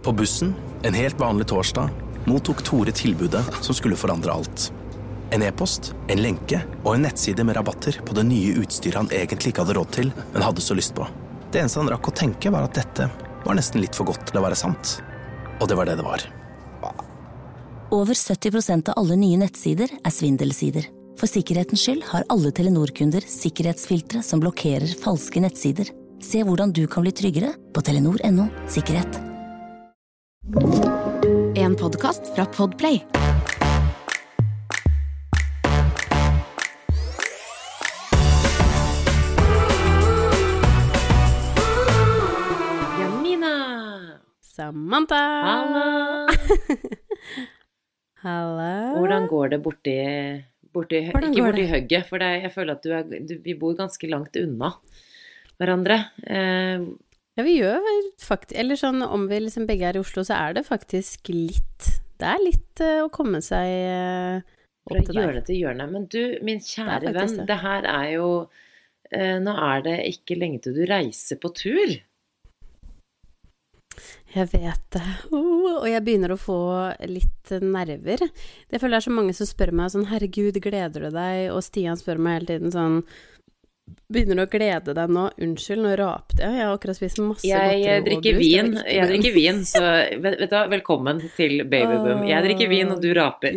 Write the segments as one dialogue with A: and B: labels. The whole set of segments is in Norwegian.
A: På bussen, en helt vanlig torsdag, mottok Tore tilbudet som skulle forandre alt. En e-post, en lenke og en nettside med rabatter på det nye utstyret han egentlig ikke hadde råd til, men hadde så lyst på. Det eneste han rakk å tenke var at dette var nesten litt for godt til å være sant. Og det var det det var.
B: Over 70% av alle nye nettsider er svindelsider. For sikkerhetens skyld har alle Telenor-kunder sikkerhetsfiltre som blokkerer falske nettsider. Se hvordan du kan bli tryggere på telenor.no/sikkerhet.
C: En podcast fra Podplay.
D: Jamina!
E: Samantha!
D: Hallo!
E: Hallo!
D: Hvordan går det borti ikke borti hugget, for jeg føler at vi bor ganske langt unna hverandre.
E: Ja, vi gjør faktisk, eller sånn, om vi liksom begge er i Oslo, så er det faktisk litt, det er litt å komme seg opp til deg.
D: Hjørne til hjørne. Men du, min kjære venn,
E: det.
D: det her er jo, nå er det ikke lenge til du reiser på tur.
E: Jeg vet det, og jeg begynner å få litt nerver. Det føler jeg er så mange som spør meg sånn, herregud, gleder du deg? Og Stian spør meg hele tiden sånn, begynner du å glede deg nå? Unnskyld, nå rapte jeg. Jeg har akkurat spist masse godteri.
D: Jeg drikker vin, så vet du, velkommen til Babyboom. Jeg drikker vin, og du raper.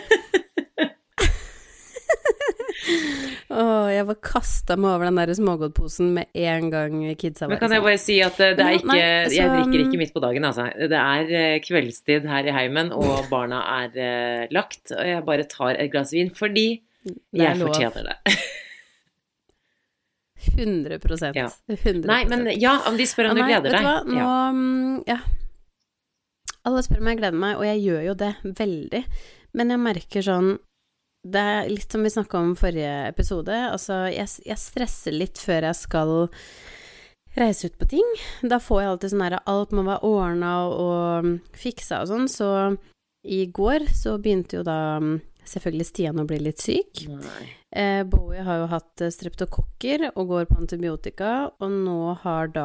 E: Jeg var kastet meg over den der smågodtposen med en gang kidsa var.
D: Men kan jeg bare si at det er ikke, jeg drikker ikke midt på dagen, altså. Det er kveldstid her i heimen, og barna er lagt, og jeg bare tar et glass vin, fordi jeg fortjener det.
E: 100%.
D: Ja.
E: 100%.
D: Nei, men ja, om de spør om du gleder deg.
E: Vet du hva, nå, alle spør om jeg gleder meg, og jeg gjør jo det veldig, men jeg merker sånn, det er litt som vi snakket om forrige episode, altså jeg stresser litt før jeg skal reise ut på ting. Da får jeg alltid sånn her, alt må være ordnet og fiksa og sånn, så i går så begynte jo da selvfølgelig Stian å bli litt syk. Bowie har jo hatt streptokokker og går på antibiotika, og nå har da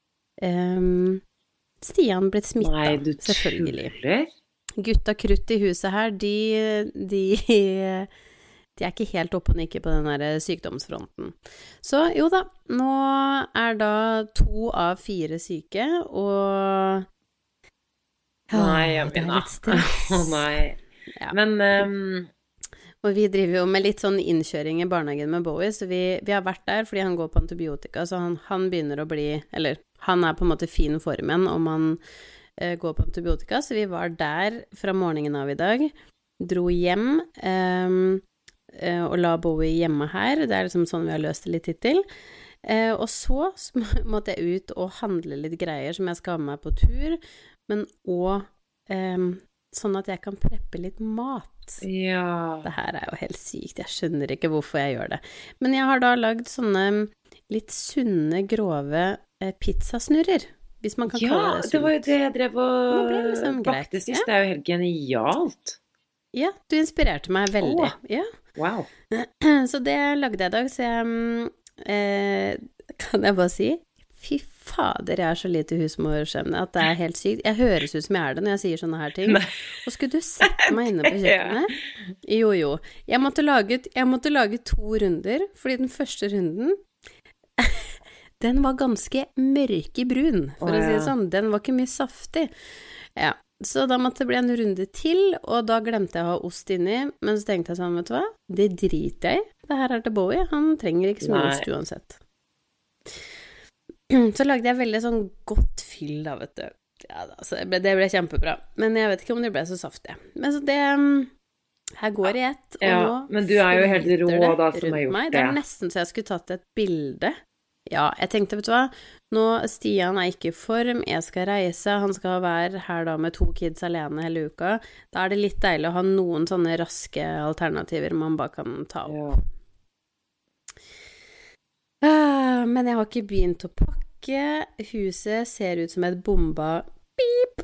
E: Stian blitt smittet, selvfølgelig.
D: Nei, du tuller?
E: Gutta krutt i huset her, de er ikke helt oppe og nikker på den der sykdomsfronten. Så jo da, nå er da 2 av 4 syke, og
D: Nei,
E: det er litt stress.
D: Nei.
E: Ja.
D: Men
E: og vi driver jo med litt sånn innkjøring i barnehagen med Bowie, så vi har vært der fordi han går på antibiotika, så han begynner å bli, eller han er på en måte fin form igjen om han går på antibiotika, så vi var der fra morgenen av i dag, dro hjem og la Bowie hjemme her. Det er liksom sånn vi har løst det litt hittil. Og så måtte jeg ut og handle litt greier som jeg skal ha med meg på tur, men også sånn at jeg kan preppe litt mat.
D: Ja.
E: Det her er jo helt sykt, jeg skjønner ikke hvorfor jeg gjør det. Men jeg har da lagd sånne litt sunne, grove pizzasnurrer. Hvis man kan kalle det sunt.
D: Det var jo det jeg drev og
E: liksom
D: bakte sist. Det er jo helt genialt.
E: Ja, du inspirerte meg veldig. Ja.
D: Wow.
E: Så det lagde jeg i dag, så jeg kan jeg bare si, fy fader, jeg er så lite husmorskjemne at det er helt sykt. Jeg høres ut som jeg er det når jeg sier sånne her ting. Nei. Og skulle du sette meg inne på kjøkkenet? Jo. Jeg måtte lage 2 runder, fordi den første runden den var ganske mørkebrun, for å si det sånn. Den var ikke mye saftig. Ja, så da måtte det bli en runde til, og da glemte jeg å ha ost inni, men så tenkte jeg sånn, vet du hva? Det driter jeg i. Det her er til Bowie, han trenger ikke så mye ost uansett. Så lagde jeg veldig sånn godt fyll da, vet du. Ja, altså, det ble kjempebra. Men jeg vet ikke om det ble så saftig. Men så det her går i ett, og nå
D: men du er jo helt rå da som har gjort
E: meg. Det er nesten så jeg skulle tatt et bilde. Ja, jeg tenkte, vet du hva, nå Stian er ikke i form, jeg skal reise, han skal være her da med 2 kids alene hele uka, da er det litt deilig å ha noen sånne raske alternativer man bare kan ta opp. Men jeg har ikke begynt å pakke, huset ser ut som et bomba pip,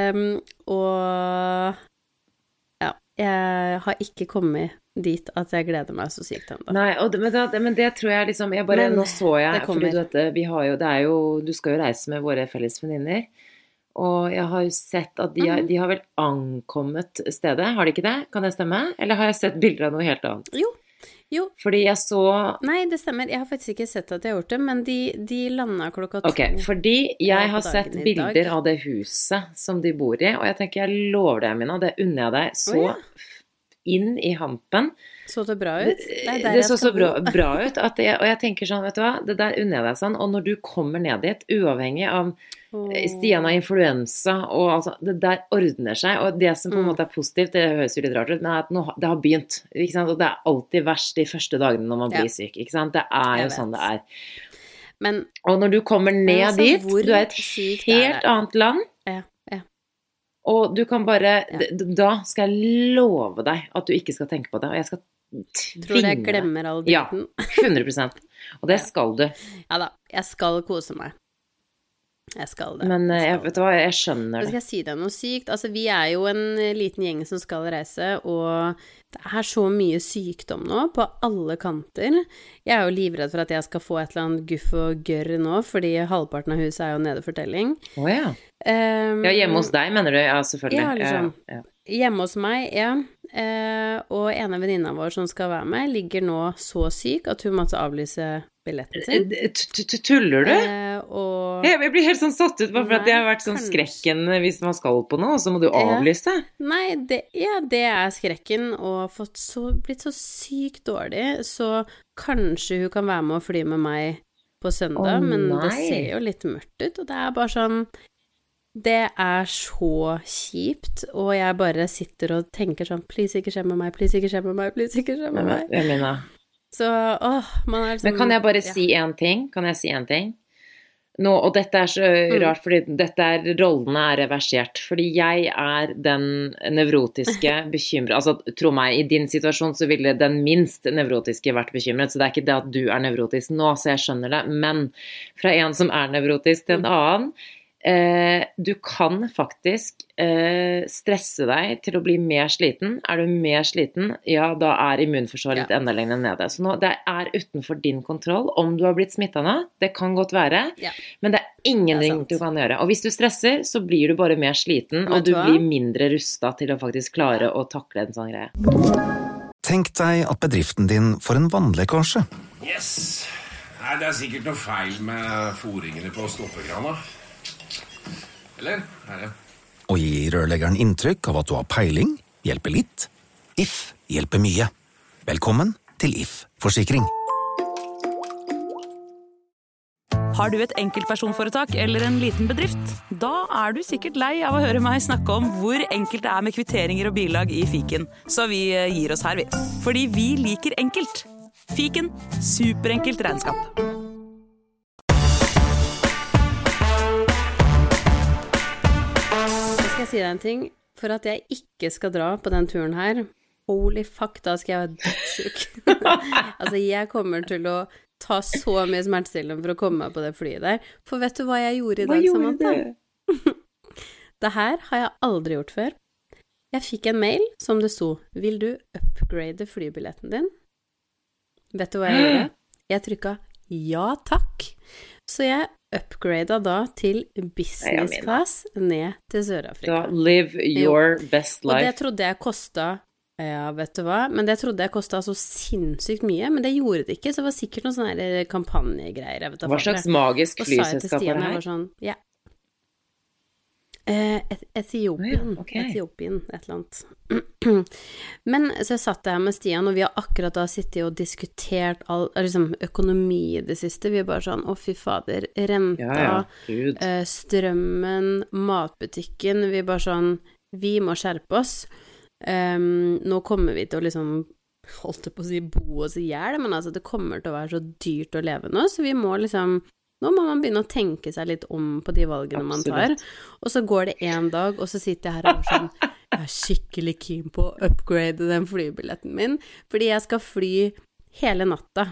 E: og ja, jeg har ikke kommet dit at jeg gleder meg så sykt enda.
D: Nei, men det tror jeg liksom, nå så jeg, fordi du vet, du skal jo reise med våre felles venninner, Og jeg har jo sett at de har vel ankommet stedet, har de ikke det? Kan det stemme? Eller har jeg sett bilder av noe helt annet?
E: Jo.
D: Fordi jeg så...
E: Nei, det stemmer. Jeg har faktisk ikke sett at de har gjort det, men de landet klokka 2.
D: Ok, fordi jeg har sett bilder av det huset som de bor i, og jeg tenker, jeg lover deg, Mina, det unner jeg deg så inn i hampen.
E: Så det bra ut?
D: Det så bra ut, og jeg tenker sånn, vet du hva, det der unner jeg deg sånn, og når du kommer ned dit, uavhengig av Stian har influensa, og altså, det der ordner seg, og det som på en måte er positivt, det høres jo litt rart ut, men at det har begynt, ikke sant, og det er alltid verst de første dagene når man blir syk, ikke sant, det er jo sånn det er. Og når du kommer ned dit, du er et helt annet land, og du kan bare, da skal jeg love deg at du ikke skal tenke på det, og jeg skal tvinge
E: Tror jeg glemmer all dritten.
D: Ja, 100%. Og det skal du.
E: Ja da, jeg skal kose meg. Jeg skal det.
D: Men vet du hva, jeg skjønner det.
E: Skal jeg si deg noe sykt? Altså, vi er jo en liten gjeng som skal reise, og det er så mye sykdom nå, på alle kanter. Jeg er jo livredd for at jeg skal få et eller annet guff og gørr nå, fordi halvparten av huset er jo nede for telling.
D: Ja, hjemme hos deg, mener du? Ja, selvfølgelig.
E: Ja, liksom. Hjemme hos meg, og en av venninnene vår som skal være med, ligger nå så syk at hun måtte avlyse billetten sin.
D: Tuller du? Jeg blir helt sånn satt ut, bare for at det har vært sånn skrekken hvis man skal på noe, og så må du avlyse.
E: Nei, det er skrekken, og blitt så sykt dårlig, så kanskje hun kan være med å fly med meg på søndag, men det ser jo litt mørkt ut, og det er bare sånn, det er så kjipt, og jeg bare sitter og tenker sånn, please ikke skje med meg, please ikke skje med meg, please ikke skje med meg.
D: Jeg mener.
E: Så, man er liksom...
D: Men kan jeg bare si en ting? Kan jeg si en ting? Nå, og dette er så rart, fordi rollene er reversert, fordi jeg er den nevrotiske bekymret, altså tro meg, i din situasjon så ville den minst nevrotiske vært bekymret, så det er ikke det at du er nevrotisk nå, så jeg skjønner det, men fra en som er nevrotisk til en annen, du kan faktisk stresse deg til å bli mer sliten. Er du mer sliten, ja, da er immunforsvaret litt enda lenger nede. Så nå, det er utenfor din kontroll om du har blitt smittet nå. Det kan godt være, men det er ingenting du kan gjøre. Og hvis du stresser, så blir du bare mer sliten, og du blir mindre rustet til å faktisk klare å takle en sånn greie.
F: Tenk deg at bedriften din får en vannlekkasje.
G: Yes! Nei, det er sikkert noe feil med foringene på stoppekrana. Eller? Her,
F: Og gi rørleggeren inntrykk av at du har peiling, hjelper litt. If hjelper mye. Velkommen til If Forsikring.
H: Har du et enkeltpersonforetak eller en liten bedrift? Da er du sikkert lei av å høre meg snakke om hvor enkelt det er med kvitteringer og bilag i Fiken. Så vi gir oss her, vi. Fordi vi liker enkelt. Fiken, superenkelt regnskap.
E: Jeg si deg en ting, for at jeg ikke skal dra på den turen her, holy fuck, da skal jeg være dødssyk. Altså, jeg kommer til å ta så mye smertestillende for å komme meg på det flyet der. For vet du hva jeg gjorde i dag, Samantha? Det her har jeg aldri gjort før. Jeg fikk en mail som det sto, vil du upgrade flybilletten din? Vet du hva jeg gjorde? Jeg trykket ja takk. Så jeg upgrada da til business class ned til Sør-Afrika.
D: Live your best life.
E: Og det trodde jeg kostet, ja, vet du hva, men det trodde jeg kostet så sinnssykt mye, men det gjorde det ikke, så det var sikkert noen sånne kampanjegreier.
D: Hva slags magisk flyselskap var det her?
E: Sånn, ja. Etiopien, et eller annet. Men så jeg satt der med Stian, og vi har akkurat da sittet og diskutert liksom, økonomi i det siste. Vi er bare sånn, å fy fader, renta, strømmen, matbutikken, vi er bare sånn, vi må skjerpe oss. Nå kommer vi til å liksom, holdt på å si bo oss i hjel, men altså det kommer til å være så dyrt å leve nå, så vi må liksom... Nå må man begynne å tenke seg litt om på de valgene man tar, og så går det en dag, og så sitter jeg her og sånn, jeg er skikkelig keen på å upgrade den flybilletten min, fordi jeg skal fly hele natta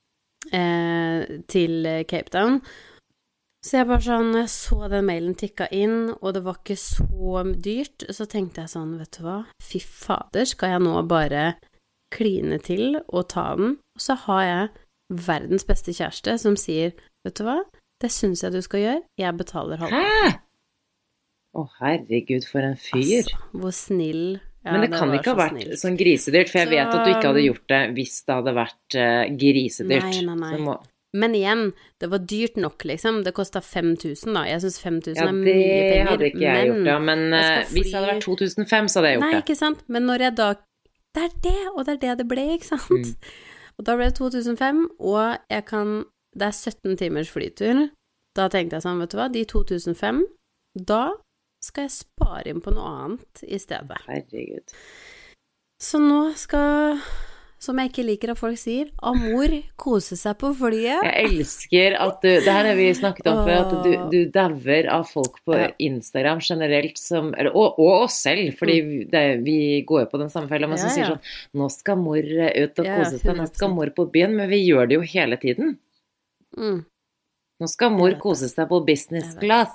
E: til Cape Town. Så jeg bare sånn, jeg så den mailen tikka inn, og det var ikke så dyrt, så tenkte jeg sånn, vet du hva, fy fader, skal jeg nå bare kline til og ta den, og så har jeg verdens beste kjæreste som sier, vet du hva, det synes jeg du skal gjøre, jeg betaler halvparten.
D: Å, herregud, for en fyr.
E: Altså, hvor snill. Ja,
D: Men det kan ikke ha vært sånn grisedyrt, for jeg vet at du ikke hadde gjort det hvis det hadde vært grisedyrt.
E: Nei. Men igjen, det var dyrt nok, liksom. Det kostet 5.000 da. Jeg synes 5.000 er mye
D: det
E: penger.
D: hadde ikke jeg gjort, ja. Men hvis det hadde vært 2005, så hadde jeg gjort det.
E: Nei, ikke sant? Men når jeg da... Det er det, og det er det ble, ikke sant? Og da ble det 2005, og jeg kan... Det er 17 timers flytur. Da tenkte jeg sånn, vet du hva? De 2005, da skal jeg spare inn på noe annet i stedet.
D: Herregud.
E: Så nå skal... Som jeg ikke liker at folk sier, amor kose seg på flyet.
D: Jeg elsker at du, det her har vi snakket om før, at du dauer av folk på Instagram generelt som, og oss selv, fordi vi går jo på den samme fellen, men som sier sånn, nå skal mor ut og kose seg, nå skal mor på byen, men vi gjør det jo hele tiden. Nå skal mor kose seg på business class.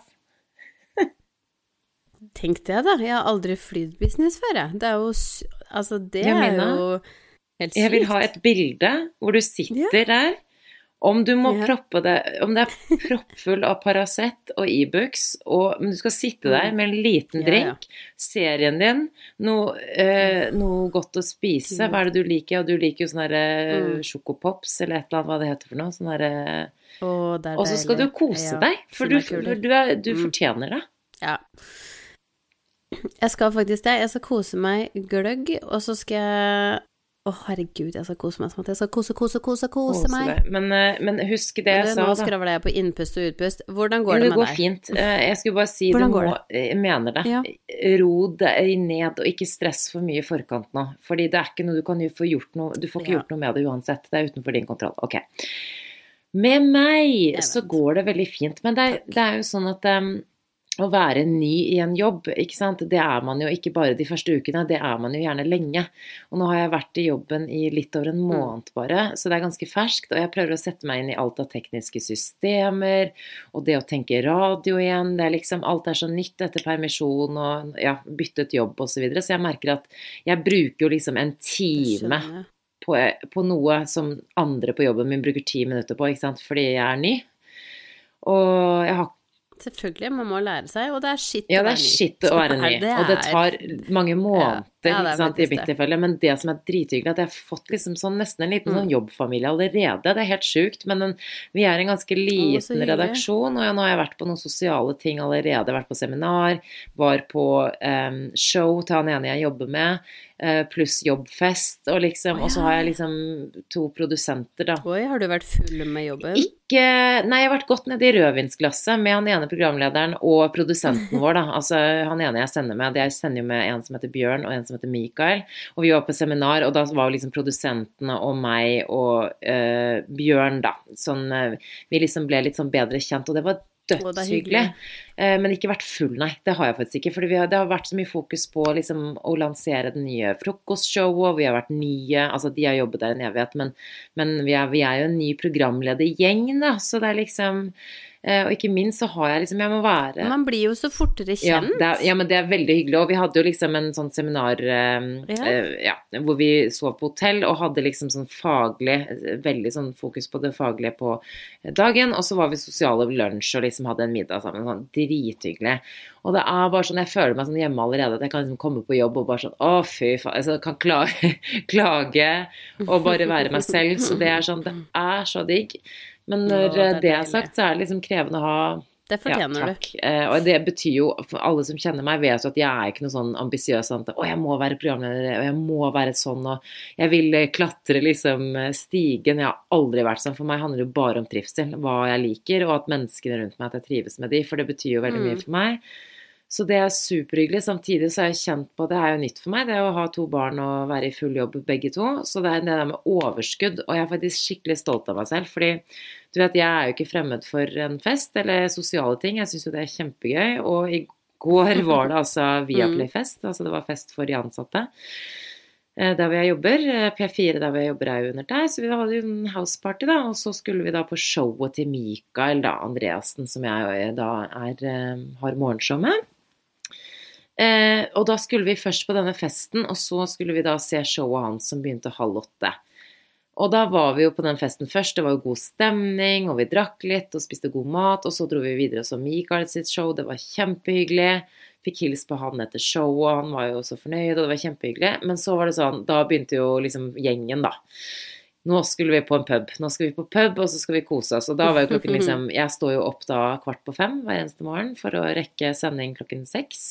E: Tenkte jeg da, jeg har aldri flydd business før jeg. Det er jo, altså det er jo...
D: Jeg vil ha et bilde hvor du sitter der, om du må proppe det, om det er proppfull av Paracet og Ibux, men du skal sitte der med en liten drink, serien din, noe godt å spise, hva er det du liker? Og du liker jo sånne sjokopops, eller et eller annet, hva det heter for noe, sånne og så skal du kose deg, for du fortjener det.
E: Ja. Jeg skal faktisk det, jeg skal kose meg gløgg, og så skal jeg... herregud, jeg skal kose meg, jeg skal kose meg.
D: Men husk det jeg sa da.
E: Nå skravler jeg på innpust og utpust. Hvordan går det med deg?
D: Det går fint. Jeg skulle bare si, jeg mener det. Ja. Ro deg ned, og ikke stress for mye i forkant nå. Fordi det er ikke noe du kan få gjort noe, du får ikke gjort noe med det uansett. Det er utenfor din kontroll. Ok. Med meg så går det veldig fint, men det er jo sånn at... å være ny i en jobb, ikke sant? Det er man jo ikke bare de første ukene, det er man jo gjerne lenge. Og nå har jeg vært i jobben i litt over en måned bare, så det er ganske ferskt, og jeg prøver å sette meg inn i alt av tekniske systemer, og det å tenke radio igjen, det er liksom, alt er så nytt etter permisjon, og byttet jobb og så videre, så jeg merker at jeg bruker jo liksom en time på noe som andre på jobben min bruker 10 minutter på, ikke sant? Fordi jeg er ny. Og jeg har
E: selvfølgelig, man må lære seg, og det er shit
D: å være ny. Ja, det er shit å være ny, og det tar mange måneder, ikke sant, i mitt tilfelle, men det som er drithyggelig, at jeg har fått liksom sånn, nesten en liten sånn jobbfamilie allerede, det er helt sjukt, men vi er en ganske liten redaksjon, og nå har jeg vært på noen sosiale ting allerede, vært på seminar, var på show til han ene jeg jobber med, pluss jobbfest, og liksom, og så har jeg liksom 2 produsenter da.
E: Oi, har du vært full med jobben?
D: Nei, jeg har vært godt nede i rødvinsglasset med han ene programlederen og produsenten vår da, altså han ene jeg sender med, jeg sender jo med en som heter Bjørn og en som heter Mikael, og vi var på seminar, og da var liksom produsentene og meg og Bjørn da, sånn, vi liksom ble litt sånn bedre kjent, og det var dødshyggelig, men ikke vært full, nei, det har jeg faktisk ikke, fordi det har vært så mye fokus på liksom å lansere den nye frokostshowet, og vi har vært nye, altså de har jobbet der en evighet, men vi er jo en ny programledergjeng da, så det er liksom, og ikke minst så har jeg liksom, jeg må være...
E: Man blir jo så fortere kjent.
D: Ja, men det er veldig hyggelig, og vi hadde jo liksom en sånn seminar, hvor vi sov på hotell, og hadde liksom sånn faglig, veldig sånn fokus på det faglige på dagen, og så var vi sosiale lunsj, og liksom hadde en middag sammen, sånn drithyggelig. Og det er bare sånn, jeg føler meg sånn hjemme allerede, at jeg kan liksom komme på jobb og bare sånn, fy faen, jeg kan klage, og bare være meg selv, så det er sånn, det er så digg. Men når det er sagt, så er det liksom krevende å ha...
E: Det fortjener du.
D: Og det betyr jo, for alle som kjenner meg vet jo at jeg er ikke noe sånn ambisiøs, sånn at jeg må være programleder, og jeg må være sånn, og jeg vil klatre liksom stigen. Jeg har aldri vært sånn. For meg handler det jo bare om trivsel, hva jeg liker, og at menneskene rundt meg, at jeg trives med de, for det betyr jo veldig mye for meg. Så det er superhyggelig. Samtidig så har jeg kjent på, det er jo nytt for meg, det er å ha 2 barn og være i full jobb begge 2. Så det er det der med overskudd, og jeg er faktisk skikkelig stolt av meg selv, fordi du vet, jeg er jo ikke fremmed for en fest eller sosiale ting. Jeg synes jo det er kjempegøy, og i går var det altså Viaplay-fest, altså det var fest for de ansatte. Der hvor jeg jobber, P4 der hvor jeg jobber er jo under der, så vi hadde jo en houseparty da, og så skulle vi da på showet til Mikael da, Andreasen, som jeg da har morgenshow med. Og da skulle vi først på denne festen, og så skulle vi da se showet hans som begynte 7:30. Og da var vi jo på den festen først, det var jo god stemning, og vi drakk litt og spiste god mat, og så dro vi videre og så Mikael sitt show, det var kjempehyggelig, fikk hils på han etter show, og han var jo så fornøyd, og det var kjempehyggelig. Men så var det sånn, da begynte jo liksom gjengen da. Nå skulle vi på en pub, og så skal vi kose oss. Og da var jo klokken liksom, jeg står jo opp da 4:45 hver eneste morgen for å rekke sending klokken 6.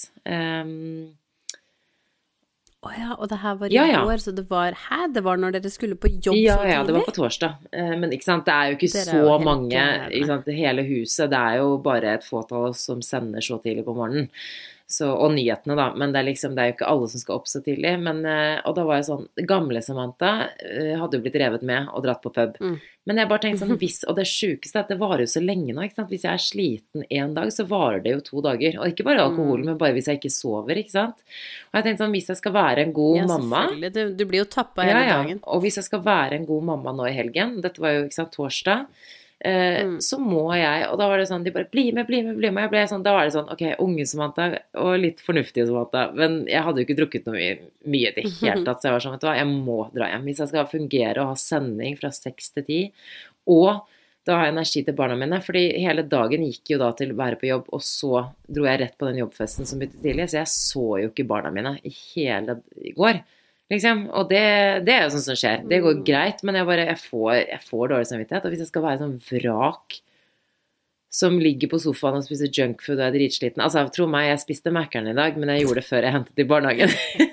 E: Åja, og det her var i går, så det var når dere skulle på jobb så tidlig?
D: Ja, det var på torsdag. Men ikke sant, det er jo ikke så mange, ikke sant, hele huset, det er jo bare et fåtall som sender så tidlig på morgenen. Så, og nyhetene da, men det er liksom, det er jo ikke alle som skal opp så tidlig, men, og da var jeg sånn, gamle Samantha hadde jo blitt revet med og dratt på pub, men jeg bare tenkte sånn, og det sykeste er at det varer jo så lenge nå, ikke sant, hvis jeg er sliten en dag, så varer det jo 2 dager, og ikke bare alkohol, men bare hvis jeg ikke sover, ikke sant, og jeg tenkte sånn, hvis jeg skal være en god mamma,
E: du blir jo tappet hele dagen,
D: og hvis jeg skal være en god mamma nå i helgen, dette var jo, ikke sant, torsdag, så må jeg, og da var det sånn, de bare bli med, jeg ble sånn, da var det sånn, ok, unge Samantha, og litt fornuftige Samantha, men jeg hadde jo ikke drukket noe mye det helt tatt, så jeg var sånn, vet du hva, jeg må dra hjem, hvis jeg skal fungere og ha sending fra 6 til 10, og da har jeg energi til barna mine, fordi hele dagen gikk jo da til å være på jobb, og så dro jeg rett på den jobbfesten som begynte tidlig, så jeg så jo ikke barna mine i går, liksom, og det er jo sånn som skjer, det går greit, men jeg får dårlig samvittighet, og hvis jeg skal være sånn vrak som ligger på sofaen og spiser junkfood og er dritsliten, altså tro meg, jeg spiste Mac-eren i dag, men jeg gjorde det før jeg hentet i barnehagen.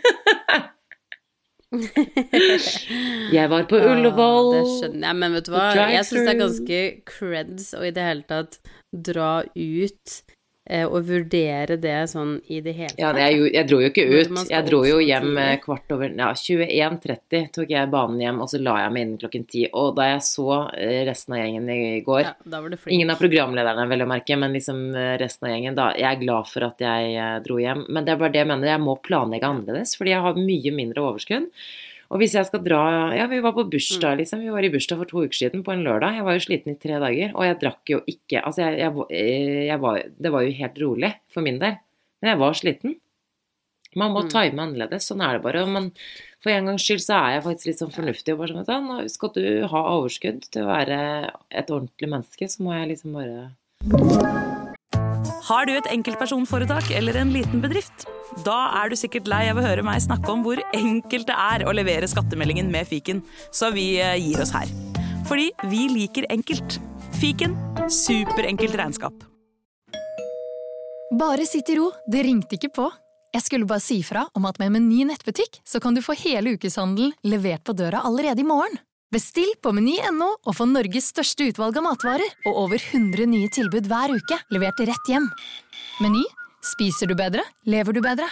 D: Jeg var på Ullevål.
E: Det skjønner jeg, men vet du hva, jeg synes det er ganske creds og i det hele tatt dra ut og vurdere det sånn i det hele tatt.
D: Ja, jeg dro jo ikke ut. Jeg dro jo hjem 21:30 tok jeg banen hjem, og så la jeg meg inn klokken 10. Og da jeg så resten av gjengen i går,
E: da var det flink.
D: Ingen av programlederne vil jeg merke, men liksom resten av gjengen, da, jeg er glad for at jeg dro hjem. Men det er bare det jeg mener, jeg må planlegge annerledes, fordi jeg har mye mindre overskudd. Og hvis jeg skal dra, vi var på bursdag liksom, vi var i bursdag for 2 uker siden på en lørdag, jeg var jo sliten i 3 dager, og jeg drakk jo ikke, altså det var jo helt rolig for min del, men jeg var sliten. Man må time annerledes, sånn er det bare, men for en gangs skyld så er jeg faktisk litt sånn fornuftig, og bare sånn, nå skal du ha overskudd til å være et ordentlig menneske, så må jeg liksom bare...
H: Har du et enkeltpersonforetak eller en liten bedrift? Da er du sikkert lei av å høre meg snakke om hvor enkelt det er å levere skattemeldingen med Fiken, så vi gir oss her. Fordi vi liker enkelt. Fiken, superenkelt regnskap.
I: Bare sitt i ro, det ringte ikke på. Jeg skulle bare si fra om at med Meny nettbutikk så kan du få hele ukeshandelen levert på døra allerede i morgen. Bestill på Meny.no og få Norges største utvalg av matvarer og over 100 nye tilbud hver uke, levert rett hjem. Meny, spiser du bedre, lever du bedre.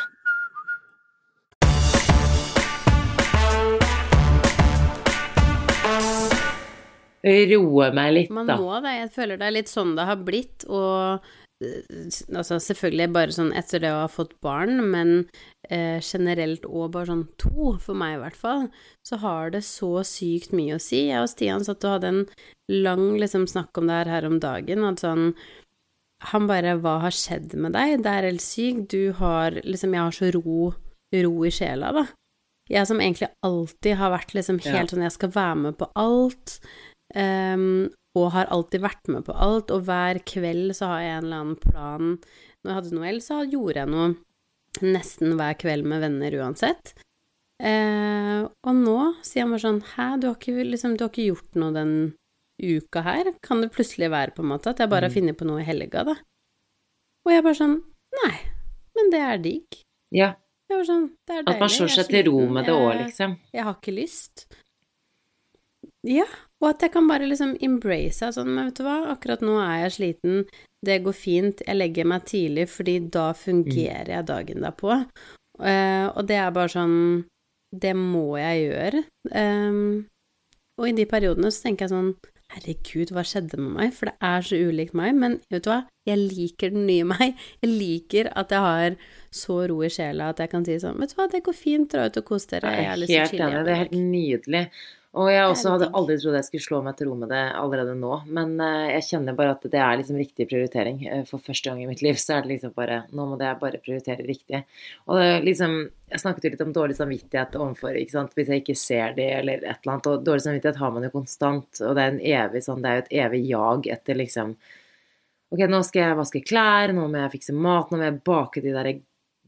D: Roe meg litt, da.
E: Man må det, jeg føler det er litt sånn det har blitt, og altså selvfølgelig bare sånn etter det å ha fått barn, men generelt og bare sånn 2, for meg i hvert fall, så har det så sykt mye å si. Jeg og Stian satt og hadde en lang liksom snakk om det her om dagen, at sånn, han bare, hva har skjedd med deg? Det er helt sykt, du har liksom, jeg har så ro i sjela da. Jeg som egentlig alltid har vært liksom helt sånn, jeg skal være med på alt, og har alltid vært med på alt, og hver kveld så har jeg en eller annen plan. Når jeg hadde Noel, så gjorde jeg noe nesten hver kveld med venner uansett. Og nå sier han bare sånn, du har ikke gjort noe den uka her? Kan det plutselig være på en måte at jeg bare har funnet på noe i helga da? Og jeg bare sånn, nei, men det er digg.
D: Ja.
E: Jeg var sånn, det er deilig.
D: At man slår seg til ro med det også, liksom.
E: Jeg har ikke lyst. Ja, og at jeg kan bare liksom embrace sånn, men vet du hva, akkurat nå er jeg sliten, det går fint, jeg legger meg tidlig, fordi da fungerer jeg dagen derpå, og det er bare sånn, det må jeg gjøre, og i de periodene så tenker jeg sånn, herregud, hva skjedde med meg, for det er så ulikt meg, men vet du hva, jeg liker den nye meg, jeg liker at jeg har så ro i sjela, at jeg kan si sånn, vet du hva, det går fint, dra ut og kos dere, jeg har lyst til å chille.
D: Det er helt nydelig. Og jeg også hadde aldri trodd jeg skulle slå meg til ro med det allerede nå, men jeg kjenner bare at det er liksom riktig prioritering. For første gang i mitt liv så er det liksom bare, nå må jeg bare prioritere riktig. Og det, liksom, jeg snakket jo litt om dårlig samvittighet overfor, ikke sant, hvis jeg ikke ser det eller et eller annet, og dårlig samvittighet har man jo konstant, og det er det er jo et evig jag etter liksom, ok, nå skal jeg vaske klær, nå må jeg fikse mat, nå må jeg bake de der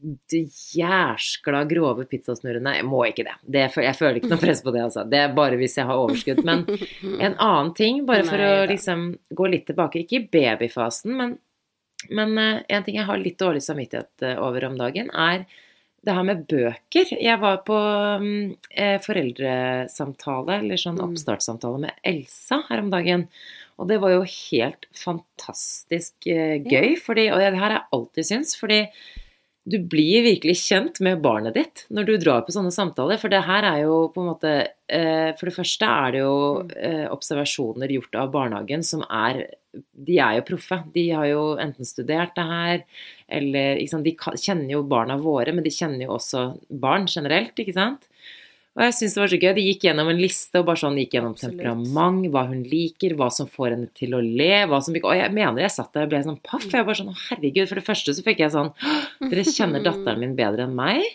D: jæskla grove pizzasnurrene. Jeg må ikke det. Jeg føler ikke noe press på det, altså. Det er bare hvis jeg har overskudd. Men en annen ting, bare for å liksom gå litt tilbake, ikke i babyfasen, men en ting jeg har litt dårlig samvittighet over om dagen, det her med bøker. Jeg var på foreldresamtale, eller sånn oppstartssamtale med Elsa her om dagen. Og det var jo helt fantastisk gøy, og det her har jeg alltid syntes, fordi du blir virkelig kjent med barnet ditt når du drar på sånne samtaler, for det her jo på en måte, for det første det jo observasjoner gjort av barnehagen som de jo proffe, de har jo enten studert det her, eller ikke sant, de kjenner jo barna våre, men de kjenner jo også barn generelt, ikke sant? Og jeg synes det var så gøy, de gikk gjennom en liste og bare sånn gikk gjennom temperament, hva hun liker, hva som får henne til å le, og jeg mener jeg satt der og ble sånn paff, jeg var sånn, herregud, for det første så fikk jeg sånn, dere kjenner datteren min bedre enn meg,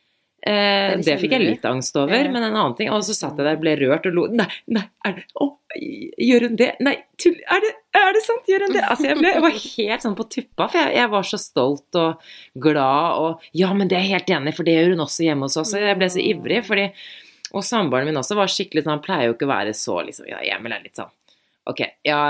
D: det fikk jeg litt angst over, men en annen ting, og så satt jeg der og ble rørt og lo, nei, gjør hun det? Nei, tull, er det sant, gjør hun det? Altså jeg var helt sånn på tuppa, for jeg var så stolt og glad, og ja, men det jeg helt enig, for det gjør hun også hjemme hos oss, og jeg ble så ivrig, og samboeren min også var skikkelig sånn, han pleier jo ikke å være så, liksom, ja, Emil litt sånn, ok,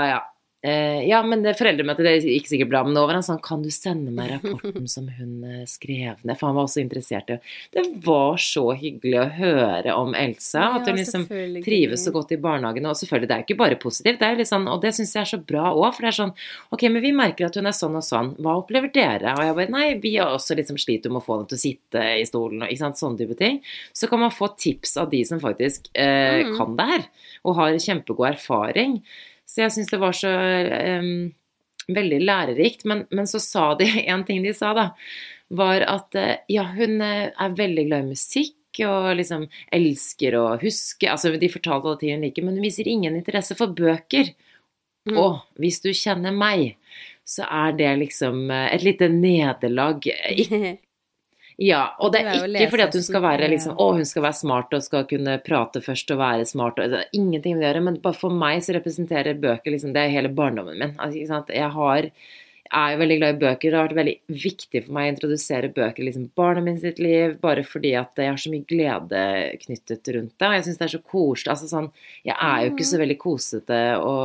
D: ja, men det foreldremøtet, det gikk sikkert bra, men nå var han sånn, kan du sende meg rapporten som hun skrev ned? For han var også interessert i. Det var så hyggelig å høre om Elsa, at hun liksom trives så godt i barnehagen, og selvfølgelig, det jo ikke bare positivt, det litt sånn, og det synes jeg så bra også, for det sånn, ok, men vi merker at hun sånn og sånn, hva opplever dere? Og jeg bare, nei, vi har også liksom slitt om å få henne til å sitte i stolen, og ikke sant, sånne type ting. Så kan man få tips av de som faktisk kan det her, og har kjempegod erfaring. Så jeg synes det var så veldig lærerikt, men så sa de, en ting de sa da, var at ja, hun veldig glad i musikk, og liksom elsker å huske, altså de fortalte alle ting hun liker, men hun viser ingen interesse for bøker. Og hvis du kjenner meg, så det liksom et lite nederlag. Ja, og det ikke fordi at hun skal være liksom, hun skal være smart og skal kunne prate først og være smart, og ingenting med det å gjøre, men bare for meg så representerer bøker liksom, det hele barndommen min, altså, ikke sant? Jeg jo veldig glad i bøker, det har vært veldig viktig for meg å introdusere bøker liksom barnet min sitt liv, bare fordi at jeg har så mye glede knyttet rundt det, og jeg synes det så koselig, altså sånn, jeg jo ikke så veldig kosete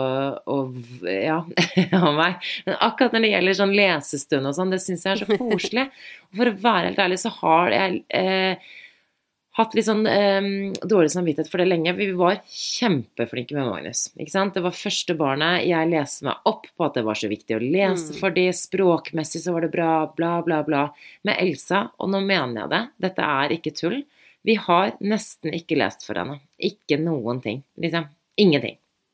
D: og ja, av meg, men akkurat når det gjelder sånn lesestund og sånn, det synes jeg så koselig, og for å være helt ærlig så har jeg hatt litt sånn dårlig samvittighet for det lenge. Vi var kjempeflinke med Magnus, ikke sant? Det var første barnet, jeg leste meg opp på at det var så viktig å lese for de, språkmessig så var det bra, bla bla bla. Med Elsa, og nå mener jeg det, dette ikke tull, vi har nesten ikke lest for henne. Ikke noen ting, liksom. Ingenting.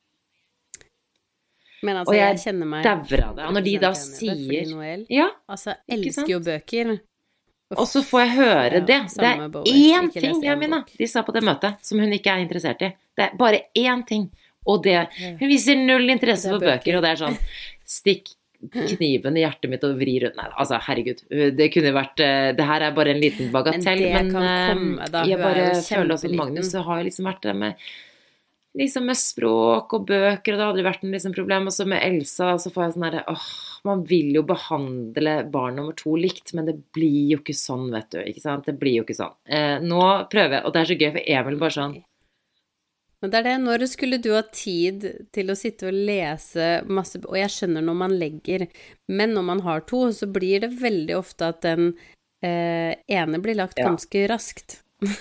E: Men altså,
D: og
E: jeg kjenner meg
D: devrer av det, og når de da sier
E: ja, altså, elsker jo bøker.
D: Og så får jeg høre det. Det én ting, Jamina, de sa på det møtet, som hun ikke interessert i. Det bare én ting. Og det, hun viser null interesse for bøker, og det sånn, stikk kniven i hjertet mitt og vri rundt. Nei, altså, herregud, det kunne vært, det her bare en liten bagatell, men jeg bare føler også at Magnus har liksom vært det med språk og bøker, og det har aldri vært en liksom problem, og så med Elsa, så får jeg sånn der, man vil jo behandle barn nummer 2 likt, men det blir jo ikke sånn, vet du, ikke sant? Det blir jo ikke sånn. Nå prøver jeg, og det så gøy, for Emil bare sånn.
E: Men det det, når skulle du ha tid til å sitte og lese masse, og jeg skjønner når man legger, men når man har 2, så blir det veldig ofte at den ene blir lagt ganske raskt.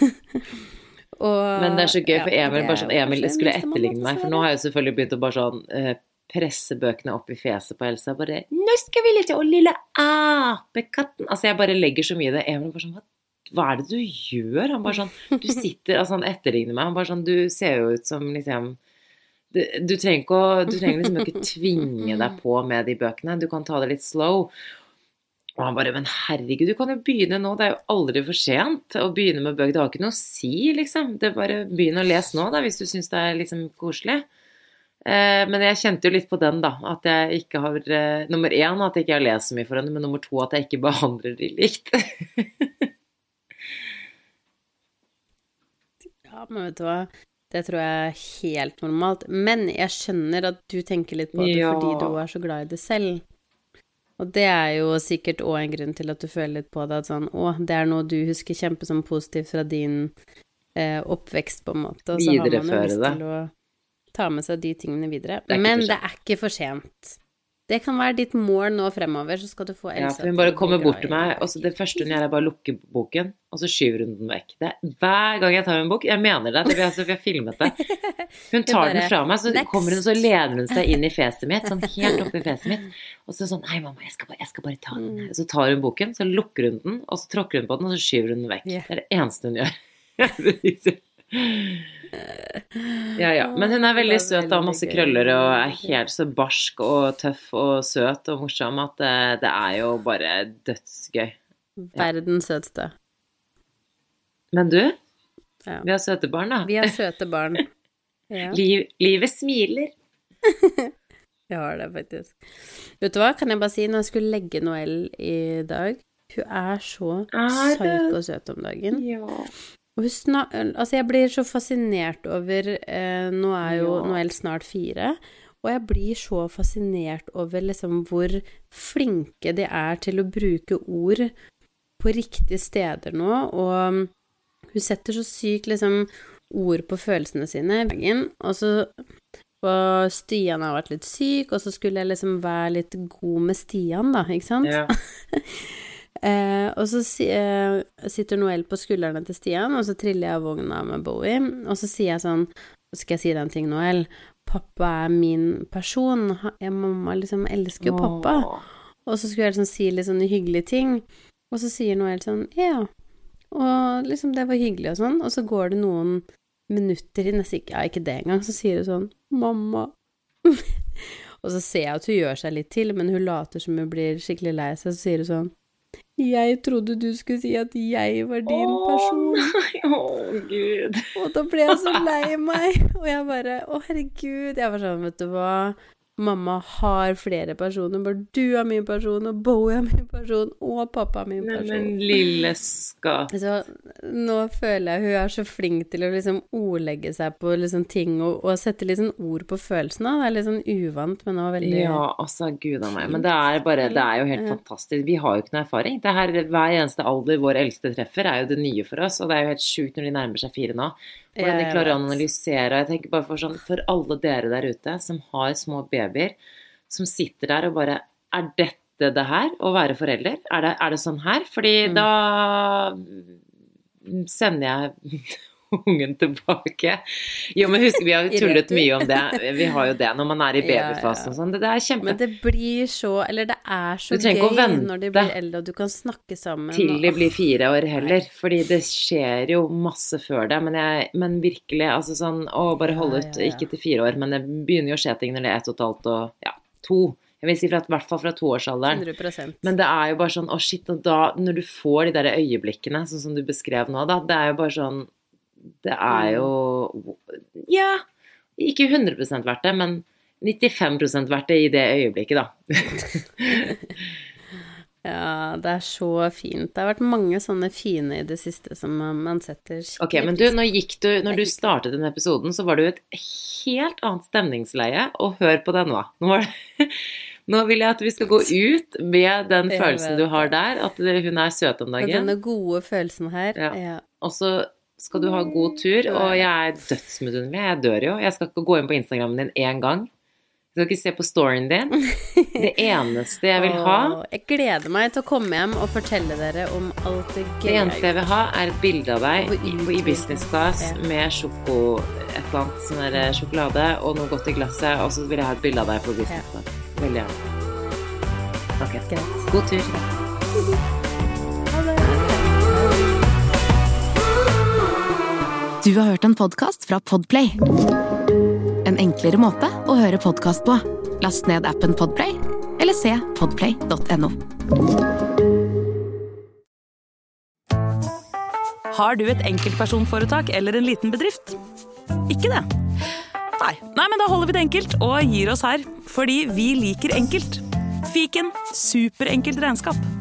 D: Men det så gøy, for Emil bare sånn, Emil skulle etterligne meg, for nå har jeg selvfølgelig begynt å bare sånn presse bøkene opp i fjeset på Elsa, bare, nå skal vi lese, og lille apekatten, altså jeg bare legger så mye i det, Emil bare sånn, hva det du gjør? Han bare sånn, du sitter, altså han etterligner meg, han bare sånn, du ser jo ut som liksom, du trenger liksom ikke tvinge deg på med de bøkene, du kan ta det litt slow. Og han bare, men herregud, du kan jo begynne nå, det jo aldri for sent å begynne med bøker, det har ikke noe å si, liksom. Det bare begynne å lese nå, da, hvis du synes det liksom koselig. Men jeg kjente jo litt på den, da, at jeg ikke har, nummer 1, at jeg ikke har lest så mye for henne, men nummer 2, at jeg ikke behandler de likt.
E: Ja, men vet du hva? Det tror jeg helt normalt. Men jeg skjønner at du tenker litt på det fordi du så glad i det selv. Og det jo sikkert også en grunn til at du føler litt på det, at sånn, det noe du husker kjempe som positivt fra din oppvekst, på en måte. Og så har man jo lyst til å ta med seg de tingene videre. Men det ikke for sent. Det kan være ditt mål nå fremover, så skal du få Elsa.
D: Ja, for hun bare kommer bort til meg, og så det første hun gjør bare lukke boken, og så skyver hun den vekk. Det hver gang jeg tar en bok, jeg mener det, for jeg har filmet det. Hun tar den fra meg, så kommer hun, så lener hun seg inn i fjeset mitt, sånn helt opp i fjeset mitt, og så sånn, nei mamma, jeg skal bare ta den. Så tar hun boken, så lukker hun den, og så tråkker hun på den, og så skyver hun den vekk. Det det eneste hun gjør. Ja, men hun veldig søt og masse krøller og helt så barsk og tøff og søt og morsom at det jo bare dødsgøy.
E: Verdens søteste.
D: Men du, vi har søte barn da.
E: Vi har søte barn. Ja.
D: Livet smiler.
E: Jeg har det faktisk. Vet du hva, kan jeg bare si, når jeg skulle legge Noelle i dag, hun så psyko søt om dagen. Ja. Og altså jeg blir så fascinert over, nå jo Noelle snart 4, og jeg blir så fascinert over liksom hvor flinke de til å bruke ord på riktige steder nå, og hun setter så sykt liksom ord på følelsene sine, og så og Stian har vært litt syk, og så skulle jeg liksom være litt god med Stian da, ikke sant? Ja. Og så sitter Noelle på skuldrene til Stian, og så triller jeg av vogna med Bowie, og så sier jeg sånn, skal jeg si den ting, Noelle, pappa min person, mamma liksom elsker jo pappa, og så skulle jeg liksom si litt sånne hyggelige ting, og så sier Noelle sånn, ja, og liksom det var hyggelig og sånn, og så går det noen minutter ikke det engang, så sier hun sånn, mamma, og så ser jeg at hun gjør seg litt til, men hun later som hun blir skikkelig lei seg, så sier hun sånn, jeg trodde du skulle si at jeg var din person.
D: Nei, Gud.
E: Og da ble jeg så lei meg. Og jeg bare, herregud. Jeg var sånn, vet du hva? Mamma har flere personer. Bare du min person, og Bowie min person, og pappa min person.
D: Men lille skatt.
E: Så nå føler jeg hun så flink til å liksom ordlegge seg på liksom ting, og sette litt sånn ord på følelsene. Det litt sånn uvant, men det var veldig...
D: Ja, altså, Gud av meg. Men det jo helt fantastisk. Vi har jo ikke noe erfaring. Det her, hver eneste alder vår eldste treffer jo det nye for oss, og det jo helt sjukt når de nærmer seg 4 nå. Hvordan de klarer å analysere, og jeg tenker bare for alle dere der ute som har små babyer, som sitter der og bare, dette det her, å være forelder? Er det sånn her? Fordi da sender jeg ungen tilbake. Jo, men husk, vi har jo tullet mye om det. Vi har jo det når man i babyfasen og sånn. Det kjempe...
E: Men det blir så, eller det så gøy når de blir eldre, og du kan snakke sammen.
D: Til de blir 4 år heller, fordi det skjer jo masse før det, men virkelig, altså sånn, bare holde ut, ikke til 4 år, men det begynner jo å skje ting når det 1,5 og 2. Jeg vil si i hvert fall fra 2-årsalderen.
E: 100%.
D: Men det jo bare sånn, shit, og da, når du får de der øyeblikkene, sånn som du beskrev nå da, det jo bare sånn, det jo, ja, ikke 100% verdt det, men 95% verdt det i det øyeblikket da.
E: Ja, det så fint. Det har vært mange sånne fine i det siste som man setter skikkelig.
D: Ok, men du, når du startet denne episoden, så var det jo et helt annet stemningsleie, og hør på det nå. Nå vil jeg at vi skal gå ut med den følelsen du har der, at hun søt om dagen.
E: Og denne gode følelsen her.
D: Ja. Og så skal du ha god tur, og jeg dødsmedunderlig, jeg dør jo. Jeg skal ikke gå inn på Instagrammen din en gang. Du skal ikke se på storyen din. Det eneste jeg vil ha...
E: Jeg gleder meg til å komme hjem og fortelle dere om alt det gøy.
D: Det eneste jeg vil ha et bilde av deg i business class med et eller annet sånn sjokolade og noe godt i glasset, og så vil jeg ha et bilde av deg på business class. Veldig gjerne. Ok, greit. God tur.
E: Ha det.
C: Du har hørt en podcast fra Podplay. En enklere måte å høre podcast på. Last ned appen Podplay, eller se podplay.no.
H: Har du et enkeltpersonforetak eller en liten bedrift? Ikke det? Nei, men da holder vi det enkelt og gir oss her. Fordi vi liker enkelt. Fiken, superenkelt regnskap.